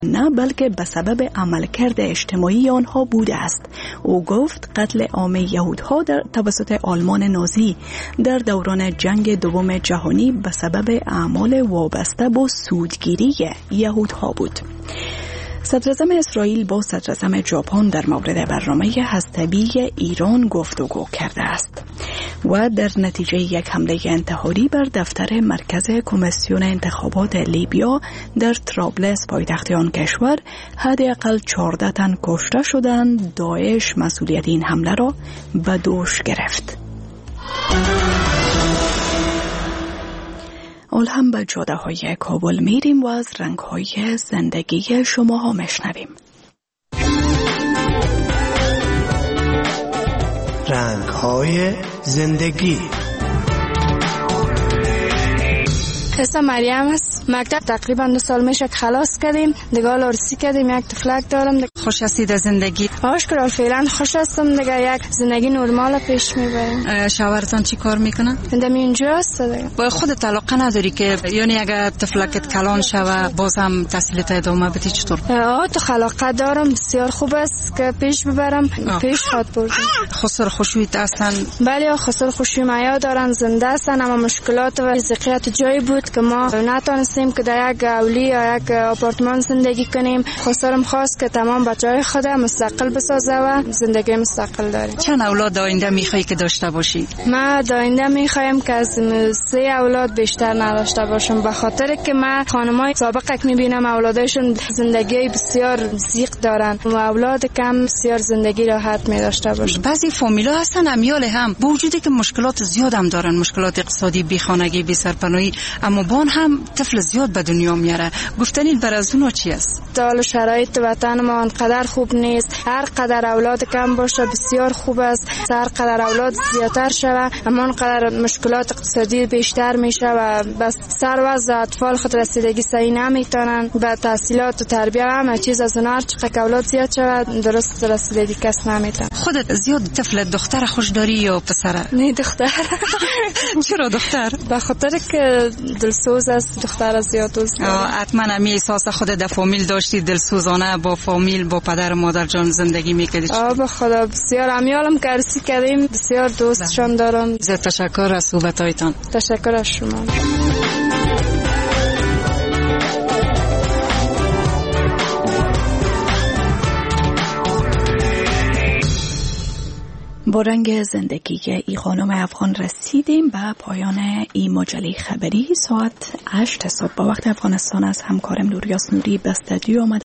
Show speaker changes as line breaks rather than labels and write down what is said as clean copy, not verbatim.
نه بلکه به سبب عملکرد اجتماعی آنها بوده است. او گفت قتل عام یهودها در توسط آلمان نازی در دوران جنگ دوم جهانی به سبب اعمال وابسته با سودگیری یهودها بود. صدراعظم اسرائیل با صدراعظم ژاپن در مورد برنامه هسته‌ای ایران گفتگو کرده است و در نتیجه یک حمله انتحاری بر دفتر مرکز کمیسیون انتخابات لیبیا در طرابلس پایتخت آن کشور حداقل 14 تن کشته شدند. داعش مسئولیت این حمله را به دوش گرفت. حال هم به جاده های کابل میریم و از رنگ های زندگی شما ها میشنویم.
رنگ های زندگی.
اسم مریم است. مکتب تقریبا 2 سال میشه که خلاص کردیم. دیگه آرسی کردیم. یک طفلک دارم.
خوش هستید از زندگی؟
آشکار فعلا خوش هستم. دیگه یک زندگی نرمال پیش میبریم.
شوهرتان چی کار میکنه؟
دم اینجا است.
با خودت علاقه نداری که یعنی اگر طفلکت کلان شوه باز هم تحصیلت ادامه بدی چطور؟
تو علاقه دارم. بسیار خوب است که پیش ببرم. پیش خواد بردم.
خسر خوشویت هستن؟
بله خسر خوشوی معیا دارن. زنده هستن اما مشکلات و ریزقیت جایی بود که ما نتونستیم که در یک اولی یا یک آپارتمان زندگی کنیم. خسرم خواست که تمام بچه‌های خود مستقل بسازه و زندگی مستقل داره.
چند اولاد آینده میخوای که داشته باشی؟
من آینده میخوایم که از 3 اولاد بیشتر نداشته باشم، به خاطر که من خانمای سابقه که میبینم اولادشون زندگی بسیار زیق دارن و اولاد کم بسیار زندگی راحت میداشته باشن.
بعضی فامیلا هستن امیال هم با وجودی که مشکلات زیاد هم دارن، مشکلات اقتصادی، بیخانگی، بی سرپناهی، اما بان هم طفل زیاد به دنیا میاره. گفتنید بر از اونها چی است؟
حال شرایط وطن ما انقدر خوب نیست. هر قدر اولاد کم باشه بسیار خوب است. هر قدر اولاد زیادتر شوه اما انقدر مشکلات اقتصادی بیشتر میشه و بس سر وضع اطفال خود رسیدگی صحیح نمیتونن. به تحصیلات و تربیت همه چیز از اونها چقدر اولاد زیاد شوه درست رسیدگی کس نمیتونه.
خودت زیاد طفل دختر خوش داری یا پسره؟
نه دختر.
چرا دختر؟
به خاطر که دلسوز است. دختر زیاد دوست دارم.
حتما همی احساس خودت در فامیل داشتی، دلسوزانه با فامیل با پدر و مادر جان زندگی میکردی؟
به خدا بسیار امیالم که عروسی کردیم. بسیار دوستشان دارم.
تشکر از صحبتایتان.
تشکر از شما.
با رنگ زندگی ای خانم افغان رسیدیم به پایان این مجله خبری. ساعت 8 صبح با وقت افغانستان از همکارم نوریاس نوری به استودیو آمد